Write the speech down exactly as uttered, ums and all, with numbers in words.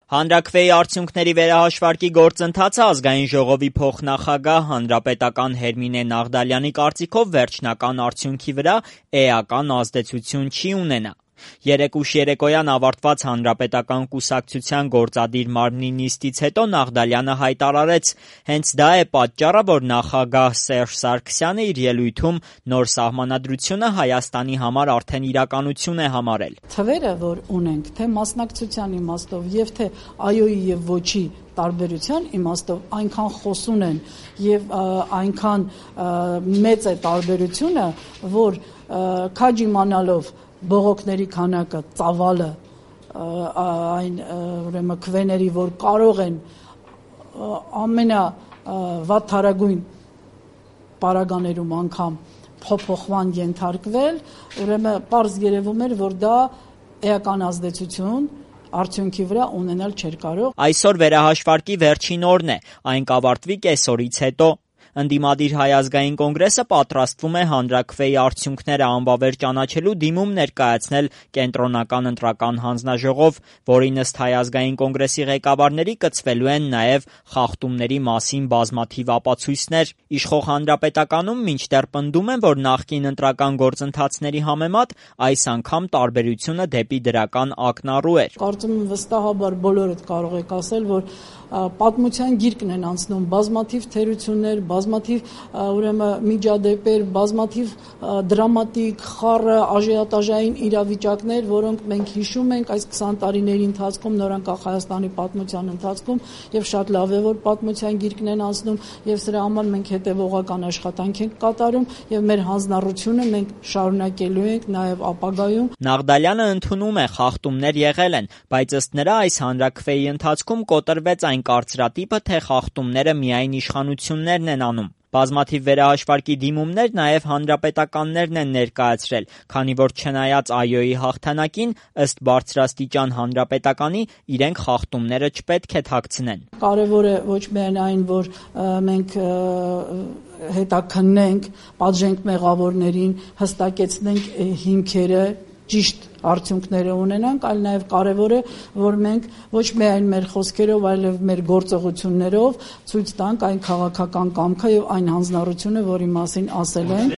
Հանրաքվեի արդյունքների վերահաշվարկի գործընթացը ազգային ժողովի փոխնախագահ հանրապետական Հերմինե Նաղդալյանի կարծիքով վերջնական արդյունքի վրա էական ազդեցություն չի ունենա։ Երեկուշ երեկոյան ավարտված հանրապետական կուսակցության գործադիր մարմնի նիստից հետո Նաղդալյանը հայտարարեց, հենց դա է պատճառը, որ նախագահ Սերժ Սարգսյանը իր ելույթում նոր սահմանադրությունը Հայաստանի համար արդեն իրականություն է համարել։ Թվերը, որ ունենք, թե մասնակցության իմաստով եւ թե այոյի եւ ոչի տարբերության իմաստով այնքան խոսուն են եւ այնքան մեծ է տարբերությունը, որ քաջ իմանալով բողոքների քանակը, ծավալը, այն ուրեմն քվեների, որ կարող են ամենավատթարագույն պարագաներում անգամ փոփոխման ենթարկվել, ուրեմն պարզ երևում էր, որ դա էական ազդեցություն արդյունքի վրա ունենալ չէր կարող։ Այսօր վերահաշվարկի վերջին օրն է, այն կավարտվի կեսօրից հետո։ Ընդդիմադիր Հայ ազգային կոնգրեսը պատրաստվում է հանրաքվեի արդյունքները անվավեր ճանաչելու դիմում ներկայացնել կենտրոնական ընտրական հանձնաժողով, որի ըստ Հայ ազգային կոնգրեսի ղեկավարների կցվելու են նաև խախտումների մասին բազմաթիվ ապացույցներ։ Իշխող Հանրապետականում մինչդեռ պնդում են, որ նախկին ընտրական գործընթացների համեմատ այս անգամ տարբերությունը դեպի դրական ակնառու էր։ Կարծում եմ վստահաբար բոլորդ կարող եք ասել, որ պատմության գիրկն են անցնում բազմաթիվ թերություններ, բազմաթիվ ուրեմն միջադեպեր, բազմաթիվ դրամատիկ, խառը, աժիոտաժային իրավիճակներ, որոնք մենք հիշում ենք այս քսան տարիների ընթացքում, նորանկախ Հայաստանի պատմության ընթացքում, եւ շատ լավ է, որ պատմության գիրկն են անցնում, եւ սրա համար մենք հետեւողական աշխատանք ենք կատարում, եւ մեր հանձնառությունը մենք շարունակելու ենք նաեւ ապագայում։ Նաղդալյանը ընդունում է, խախտումներ եղել են, բայց ըստ նրա այս հանրաքվեի ընթացքում կոտրվեց այն կարծրատիպը, թե խախտումները միայն իշխանություններն են անում։ Բազմաթիվ վերահաշվարկի դիմումներ նաև հանրապետականներն են ներկայացրել, քանի որ չնայած այոյի հաղթանակին, ըստ բարձրաստիճան հանրապետականի, իրենք խախտումները չպետք է թաքցնեն։ Կարևոր է ոչ միայն այն, որ մենք հետաքննենք, պատժենք մեղավորներին, հստակեցնենք հիմքերը, ճիշտ արդյունքները ունենանք, այլ նաև կարևոր է, որ մենք ոչ միայն մեր խոսքերով, այլև մեր գործողություններով ցույց տանք այն քաղաքական կամքը եւ այն հանձնառությունը, որի մասին ասել ենք։